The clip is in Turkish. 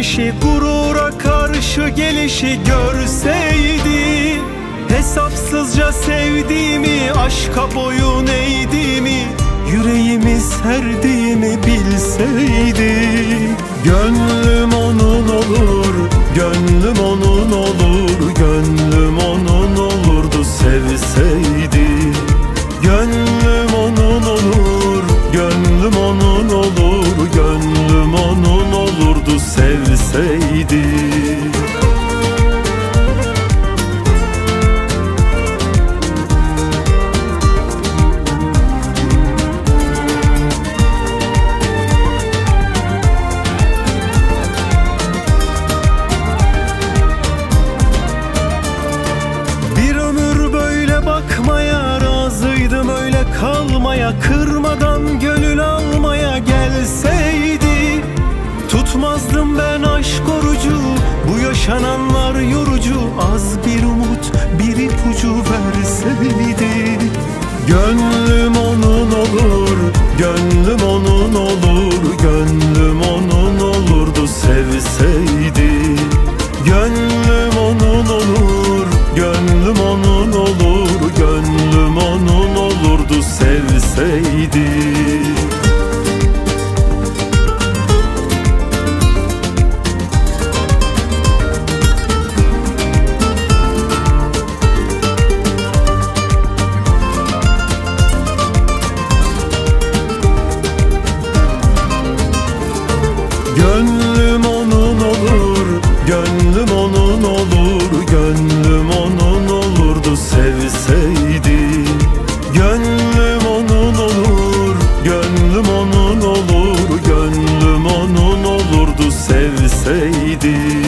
gidişi, gurura karşı gelişi görseydi, hesapsızca sevdiğimi, aşka boyun eğdiğimi, yüreğimi serdiğimi bilseydi. Gönlüm onun olur, gönlüm onun olur, gönlüm onun olurdu sevseydi. Gönlüm onun olur, gönlüm onun olur, gönlüm onun olurdu sevseydi. Kalmaya, kırmadan gönül almaya gelseydi, tutmazdım ben aşk orucu. Bu yaşananlar yorucu, az bir umut, bir ipucu verseydi. Gönlüm onun olur, gönlüm onun olur, gönlüm onun olurdu sevseydi. Gönlüm onun olur, gönlüm onun olur, gönlüm onun olurdu sevseydi. Gönlüm onun olur, gönlüm onun olur, gönlüm onun olurdu sevseydi. Gönlüm onun olur, gönlüm onun olur, gönlüm onun olurdu sevseydi.